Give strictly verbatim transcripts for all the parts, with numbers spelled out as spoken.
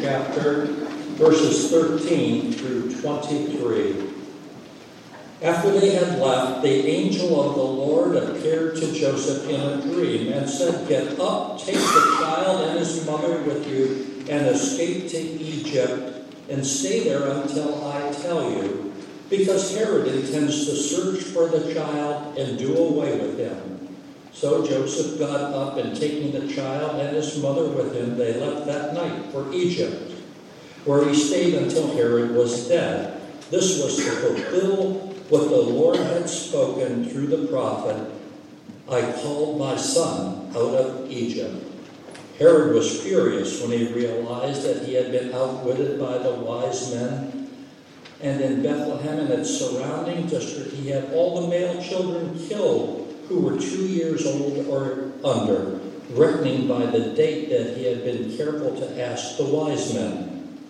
chapter, verses thirteen through twenty-three. After they had left, the angel of the Lord appeared to Joseph in a dream and said, "Get up, take the child and his mother with you, and escape to Egypt, and stay there until I tell you, because Herod intends to search for the child and do away with him." So Joseph got up, and taking the child and his mother with him, they left that night for Egypt, where he stayed until Herod was dead. This was to fulfill what the Lord had spoken through the prophet, "I called my son out of Egypt." Herod was furious when he realized that he had been outwitted by the wise men. And in Bethlehem and its surrounding district, he had all the male children killed who were two years old or under, reckoning by the date that he had been careful to ask the wise men.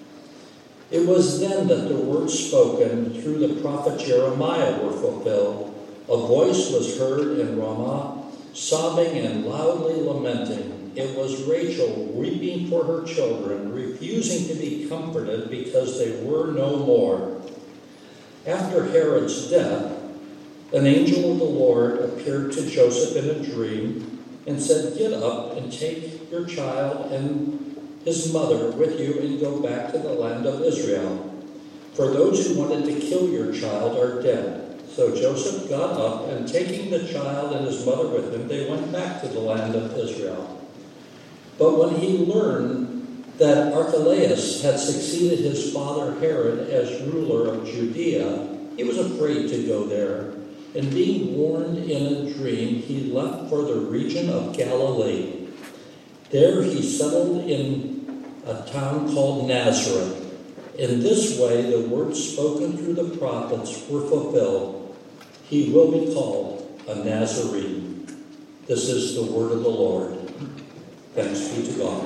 It was then that the words spoken through the prophet Jeremiah were fulfilled. A voice was heard in Ramah, sobbing and loudly lamenting. It was Rachel weeping for her children, refusing to be comforted because they were no more. After Herod's death, an angel of the Lord appeared to Joseph in a dream and said, "Get up and take your child and his mother with you and go back to the land of Israel. For those who wanted to kill your child are dead." So Joseph got up, and taking the child and his mother with him, they went back to the land of Israel. But when he learned that Archelaus had succeeded his father Herod as ruler of Judea, he was afraid to go there. And being warned in a dream, he left for the region of Galilee. There he settled in a town called Nazareth. In this way, the words spoken through the prophets were fulfilled. He will be called a Nazarene. This is the word of the Lord. Thanks be to God.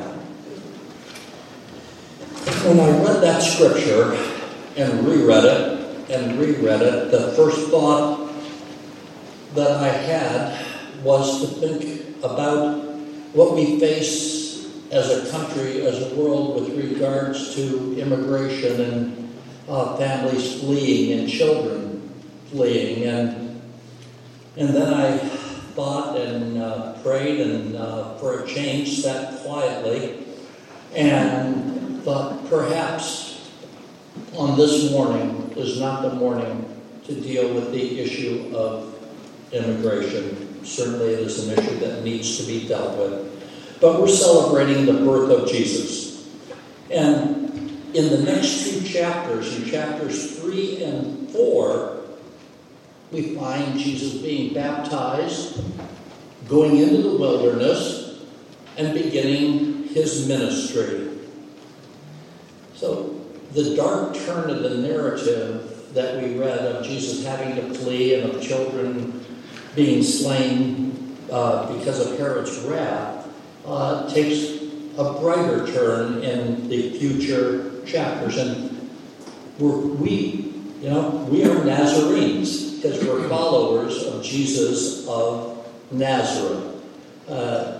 When I read that scripture and reread it and reread it, the first thought that I had was to think about what we face as a country, as a world, with regards to immigration and uh, families fleeing and children fleeing. And and then I thought and uh, prayed and uh, for a change sat quietly and thought perhaps on this morning is not the morning to deal with the issue of immigration. Certainly it is an issue that needs to be dealt with. But we're celebrating the birth of Jesus. And in the next two chapters, in chapters three and four, we find Jesus being baptized, going into the wilderness, and beginning his ministry. So the dark turn of the narrative that we read of Jesus having to flee and of children being slain uh, because of Herod's wrath uh, takes a brighter turn in the future chapters. And we're, we, you know, we are Nazarenes because we're followers of Jesus of Nazareth. Uh,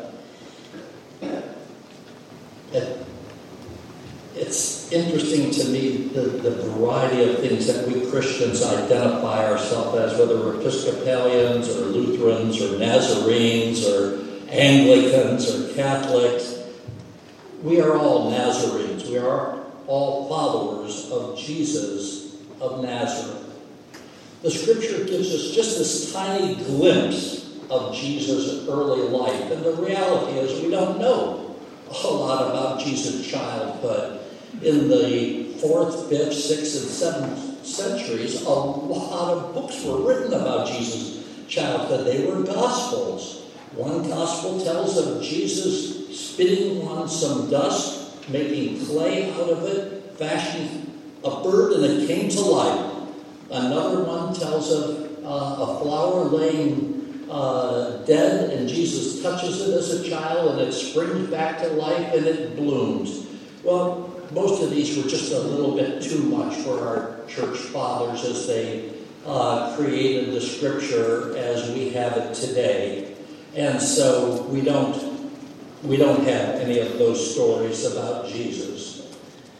it, it's interesting to me the, the variety of things that we Christians identify ourselves as, whether we're Episcopalians or Lutherans or Nazarenes or Anglicans or Catholics. We are all Nazarenes. We are all followers of Jesus of Nazareth. The scripture gives us just this tiny glimpse of Jesus' early life. And the reality is we don't know a lot about Jesus' childhood. In the fourth, fifth, sixth, and seventh centuries, a lot of books were written about Jesus' childhood. They were gospels. One gospel tells of Jesus spitting on some dust, making clay out of it, fashioning a bird, and it came to life. Another one tells of uh, a flower laying uh, dead, and Jesus touches it as a child, and it springs back to life, and it blooms. Well, most of these were just a little bit too much for our church fathers as they uh, created the scripture as we have it today. And so we don't we don't have any of those stories about Jesus.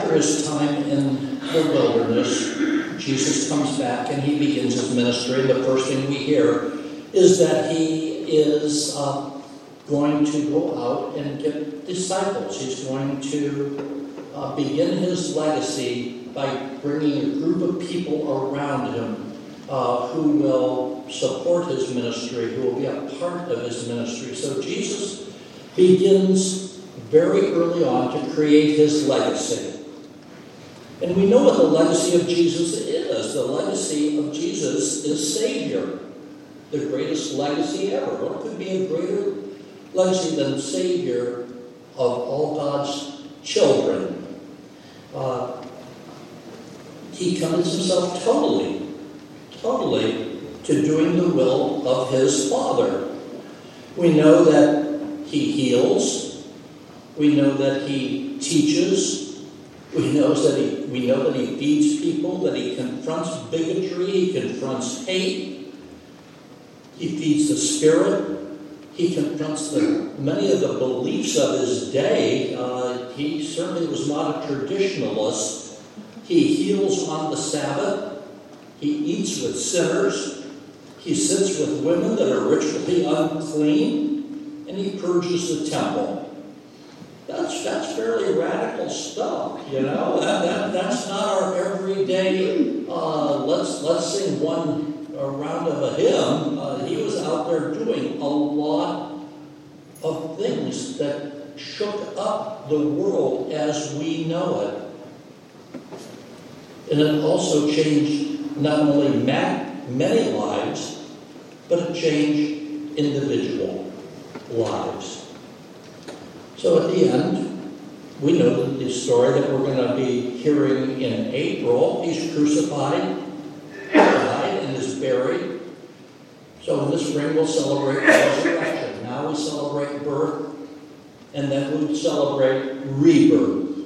after his time in the wilderness, Jesus comes back and he begins his ministry. And the first thing we hear is that he is uh, going to go out and get disciples. He's going to uh, begin his legacy by bringing a group of people around him uh, who will support his ministry, who will be a part of his ministry. So Jesus begins very early on to create his legacy. And we know what the legacy of Jesus is. The legacy of Jesus is Savior. The greatest legacy ever. What could be a greater legacy than Savior of all God's children? Uh, he commits himself totally, totally to doing the will of his Father. We know that he heals. We know that he teaches. We know that he we know that he feeds people, that he confronts bigotry, he confronts hate, he feeds the spirit, he confronts the many of the beliefs of his day. Uh, he certainly was not a traditionalist. He heals on the Sabbath. He eats with sinners. He sits with women that are ritually unclean, and he purges the temple. That's that's fairly radical stuff, you know. That, that that's not our everyday. Uh, let's let's sing one a round of a hymn. Uh, he was out there doing a lot of things that shook up the world as we know it, and it also changed not only ma- many lives, but it changed individual lives. So at the end, we know the story that we're going to be hearing in April. He's crucified, died, and is buried. So in the spring, we'll celebrate resurrection. Now we celebrate birth, and then we celebrate rebirth.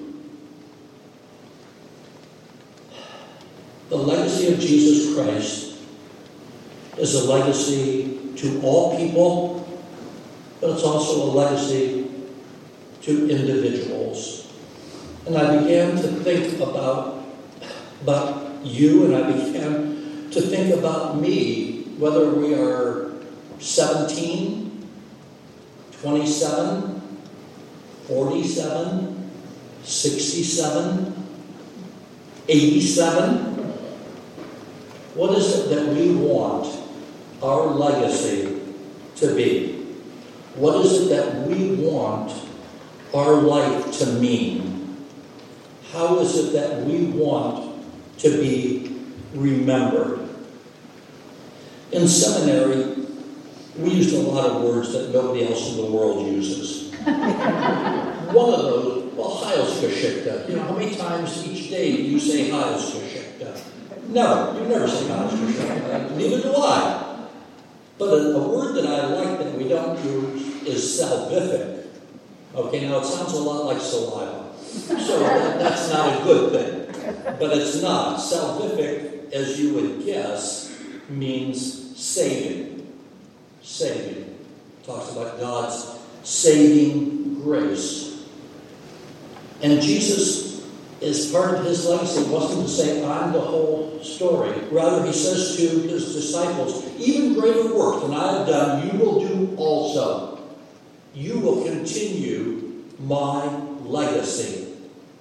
The legacy of Jesus Christ is a legacy to all people, but it's also a legacy to individuals. And I began to think about, about you, and I began to think about me, whether we are seventeen, twenty-seven, forty-seven, sixty-seven, eighty-seven. What is it that we want our legacy to be? What is it that we want our life to mean? How is it that we want to be remembered? In seminary, we used a lot of words that nobody else in the world uses. One of those, well, Heilsgeschichte. You know, how many times each day do you say Heilsgeschichte? No, you never say Heilsgeschichte. Neither do I. But a, a word that I like that we don't use is salvific. Okay, now it sounds a lot like saliva, so that, that's not a good thing, but it's not. Salvific, as you would guess, means saving. Saving. It talks about God's saving grace. And Jesus, as part of his legacy, wasn't to say, I'm the whole story. Rather, he says to his disciples, even greater work than I have done, you will do also. You will continue my legacy.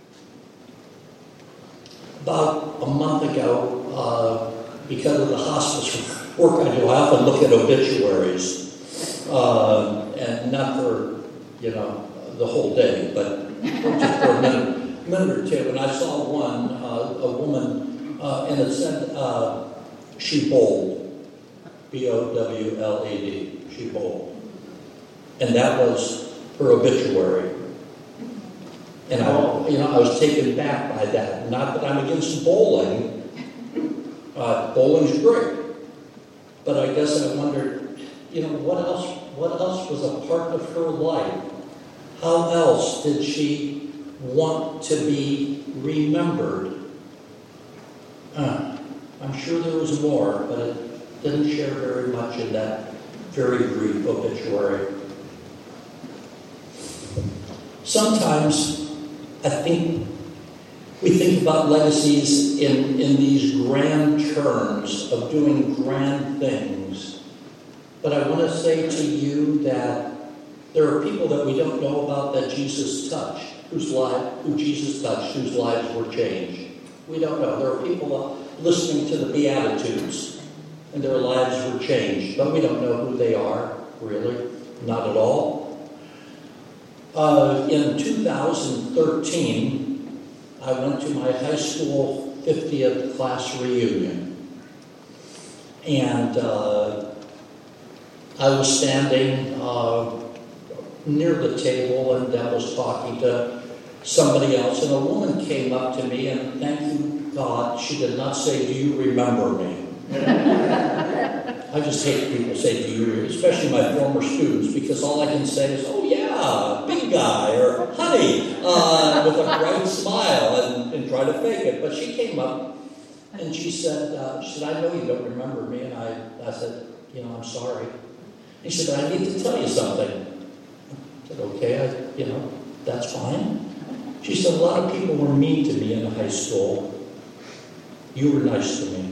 About a month ago, uh, because of the hospice work I do, I often look at obituaries, uh, and not for, you know, the whole day, but just for a minute, minute or two. And I saw one, uh, a woman, uh, and it said, uh, she bowled, B O W L E D, she bowled. And that was her obituary. And I, you know, I was taken back by that. Not that I'm against bowling. Uh, bowling's great. But I guess I wondered, you know, what else, what else was a part of her life? How else did she want to be remembered? Uh, I'm sure there was more, but it didn't share very much in that very brief obituary. Sometimes I think We think about legacies in, in these grand terms of doing grand things. But I want to say to you that there are people that we don't know about that Jesus touched, whose life, who Jesus touched, whose lives were changed. We don't know. There are people listening to the Beatitudes, and their lives were changed, but we don't know who they are, really, not at all. Uh, in two thousand thirteen, I went to my high school fiftieth class reunion, and uh, I was standing uh, near the table, and I was talking to somebody else, and a woman came up to me, and thank you, God, she did not say, "Do you remember me?" I just hate people say, "Do you," especially my former students, because all I can say is, "Oh yeah, big guy," or "honey," uh, with a bright smile, and, and try to fake it. But she came up, and she said, uh, she said, "I know you don't remember me," and I, I said, "You know, I'm sorry." And she said, "I need to tell you something." I said, "Okay, I, you know, that's fine." She said, "A lot of people were mean to me in high school. You were nice to me."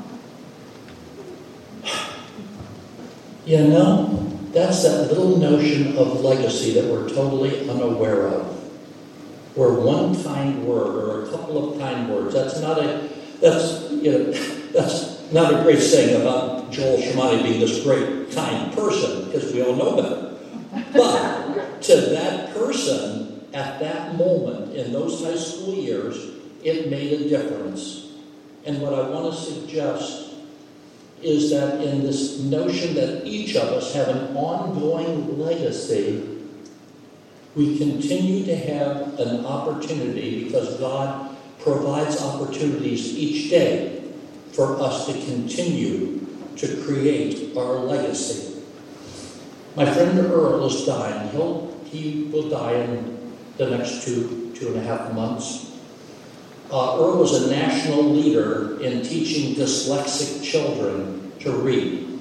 You know, that's that little notion of legacy that we're totally unaware of. Where one kind word or a couple of kind words, that's not a that's you know that's not a great saying about Joel Shamani being this great kind person, because we all know better. But to that person at that moment in those high school years, it made a difference. And what I want to suggest is that in this notion that each of us have an ongoing legacy, we continue to have an opportunity, because God provides opportunities each day for us to continue to create our legacy. My friend Earl is dying. He'll, he will die in the next two, two and a half months. Uh, Earl was a national leader in teaching dyslexic children to read.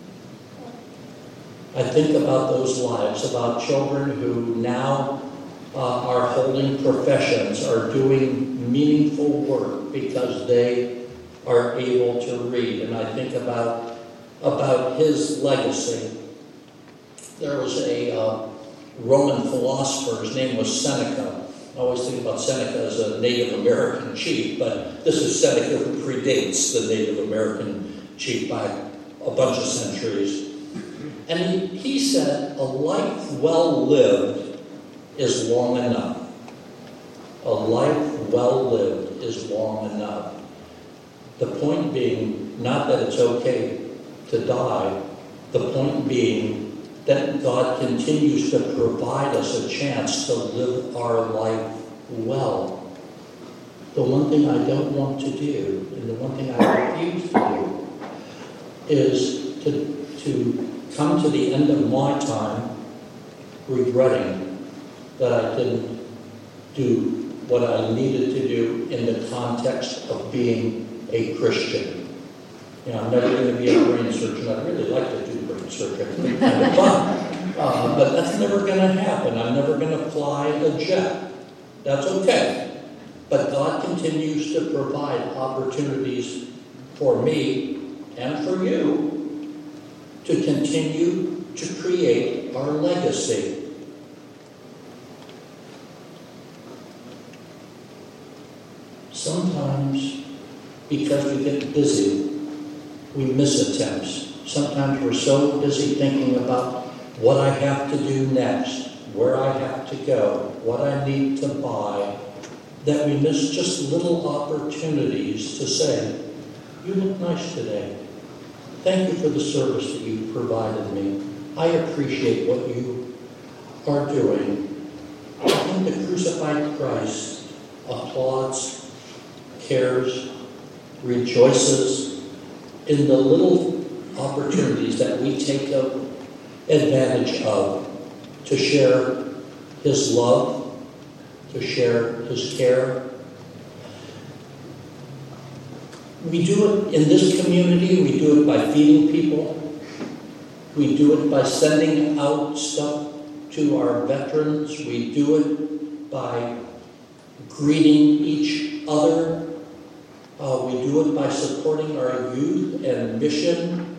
I think about those lives, about children who now uh, are holding professions, are doing meaningful work because they are able to read. And I think about, about his legacy. There was a uh, Roman philosopher, his name was Seneca. I always think about Seneca as a Native American chief, but this is Seneca who predates the Native American chief by a bunch of centuries. And he, he said, "A life well lived is long enough. A life well lived is long enough." The point being, not that it's okay to die, the point being that God continues to provide us a chance to live our life well. The one thing I don't want to do, and the one thing I refuse to do, is to, to come to the end of my time regretting that I didn't do what I needed to do in the context of being a Christian. You know, I'm never going to be a brain surgeon. I'd really like to do brain surgery. It's kind of fun. Uh, but that's never going to happen. I'm never going to fly a jet. That's okay. But God continues to provide opportunities for me and for you to continue to create our legacy. Sometimes, because we get busy, we miss attempts. Sometimes we're so busy thinking about what I have to do next, where I have to go, what I need to buy, that we miss just little opportunities to say, "You look nice today. Thank you for the service that you provided me. I appreciate what you are doing." I think the crucified Christ applauds, cares, rejoices in the little opportunities that we take advantage of to share his love, to share his care. We do it in this community. We do it by feeding people. We do it by sending out stuff to our veterans. We do it by greeting each other. Uh, we do it by supporting our youth and mission.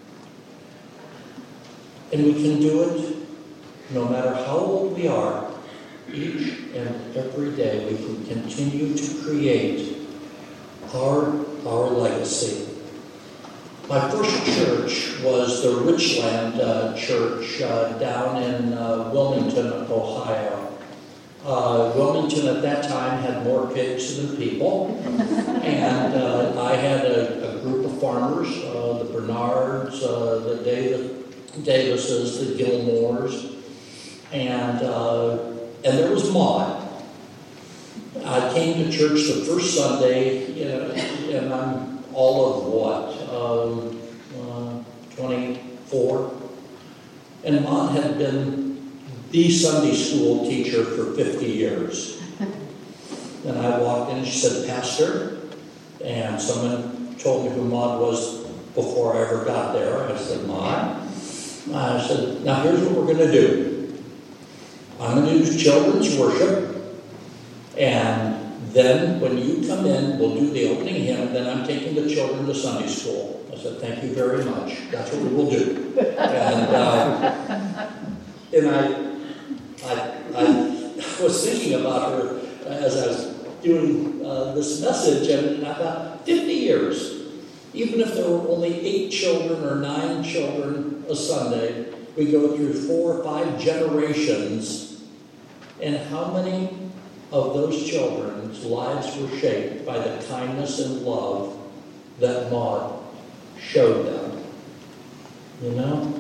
And we can do it no matter how old we are. Each and every day we can continue to create our, our legacy. My first church was the Richland uh, Church uh, down in uh, Wilmington, Ohio. Uh, Wilmington at that time had more pigs than people, and uh, I had a, a group of farmers, uh, the Bernards, uh, the David, Davises, the Gilmores, and uh, and there was Maud. I came to church the first Sunday, you know, and I'm all of what, um, uh, twenty-four, and Maud had been the Sunday school teacher for fifty years. And I walked in and she said, "Pastor," and someone told me who Maud was before I ever got there. I said, "Maud." I said, "Now here's what we're going to do. I'm going to do children's worship, and then when you come in, we'll do the opening hymn, and then I'm taking the children to Sunday school." I said, "Thank you very much. That's what we will do." And, uh, and I I, I was thinking about her as I was doing uh, this message, and I thought, fifty years, even if there were only eight children or nine children a Sunday, we go through four or five generations, and how many of those children's lives were shaped by the kindness and love that Maud showed them. You know?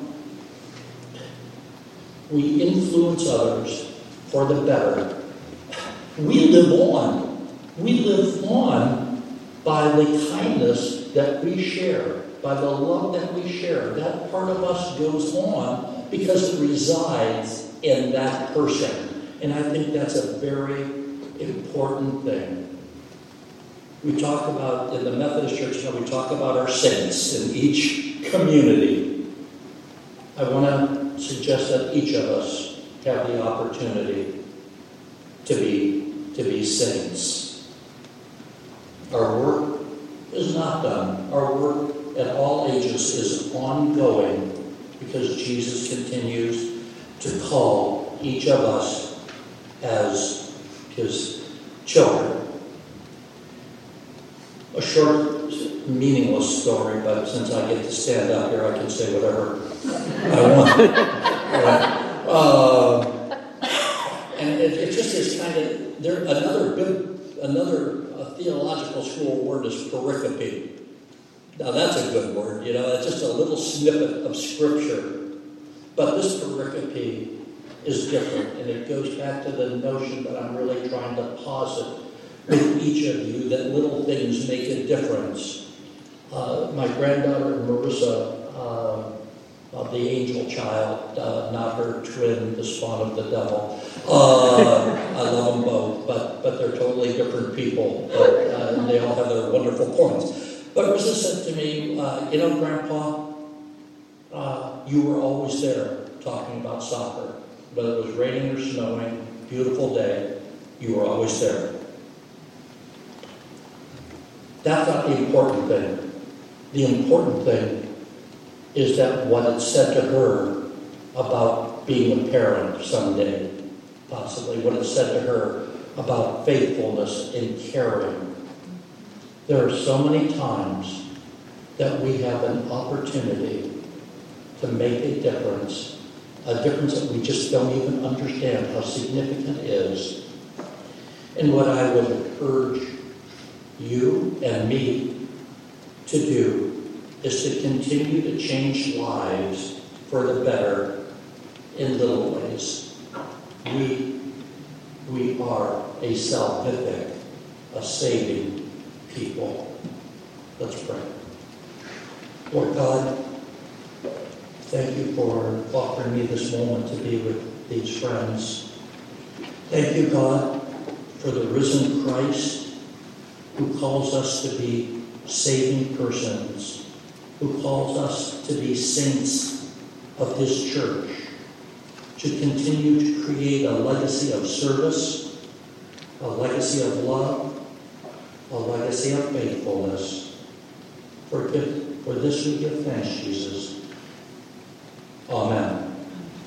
We influence others for the better. We live on. We live on by the kindness that we share, by the love that we share. That part of us goes on because it resides in that person. And I think that's a very important thing. We talk about, in the Methodist Church, you know, we talk about our saints in each community. I want to suggest that each of us have the opportunity to be to be saints. Our work is not done. Our work at all ages is ongoing because Jesus continues to call each of us as his children. A short, meaningless story, but since I get to stand up here, I can say whatever I want. uh, uh, and it, it just is kind of there. Another big, another uh, theological school word is pericope. Now that's a good word, you know. It's just a little snippet of scripture, but this pericope is different, and it goes back to the notion that I'm really trying to posit with each of you, that little things make a difference. Uh, my granddaughter Marissa, uh, uh, the angel child, uh, not her twin, the spawn of the devil. Uh, I love them both, but but they're totally different people. But uh, they all have their wonderful points. But Marissa said to me, uh, "You know, Grandpa, uh, you were always there talking about soccer. Whether it was raining or snowing, beautiful day, you were always there." That's not the important thing. The important thing is that what it said to her about being a parent someday, possibly, what it said to her about faithfulness and caring. There are so many times that we have an opportunity to make a difference, a difference that we just don't even understand how significant it is. And what I would urge you and me to do is to continue to change lives for the better in little ways. We, we are a salvific, a saving people. Let's pray. Lord God, thank you for offering me this moment to be with these friends. Thank you, God, for the risen Christ who calls us to be saving persons, who calls us to be saints of his church, to continue to create a legacy of service, a legacy legacy of love, a legacy of faithfulness. For, for this we give thanks, Jesus. Amen.